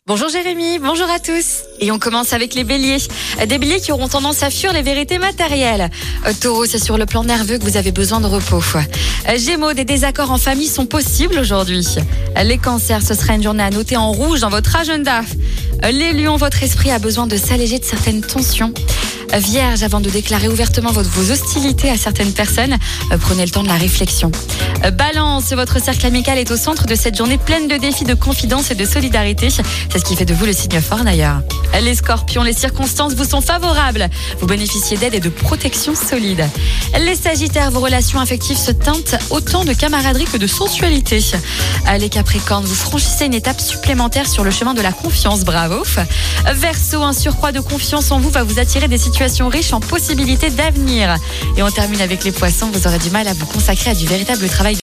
Bonjour Jérémy, bonjour à tous. Et on commence avec les béliers. Des béliers qui auront tendance à fuir les vérités matérielles. Taureau, c'est sur le plan nerveux que vous avez besoin de repos. Gémeaux, des désaccords en famille sont possibles aujourd'hui. Les cancers, ce sera une journée à noter en rouge dans votre agenda. Les lions, votre esprit a besoin de s'alléger de certaines tensions. Vierge, avant de déclarer ouvertement vos hostilités à certaines personnes, prenez le temps de la réflexion. Balance, votre cercle amical est au centre de cette journée pleine de défis, de confidence et de solidarité. C'est ce qui fait de vous le signe fort d'ailleurs. Les scorpions, les circonstances vous sont favorables. Vous bénéficiez d'aide et de protection solide. Les sagittaires, vos relations affectives se teintent autant de camaraderie que de sensualité. Les capricornes, vous franchissez une étape supplémentaire sur le chemin de la confiance. Bravo. Verseau, un surcroît de confiance en vous va vous attirer des situations riches en possibilités d'avenir. Et on termine avec les poissons, vous aurez du mal à vous consacrer à du véritable travail.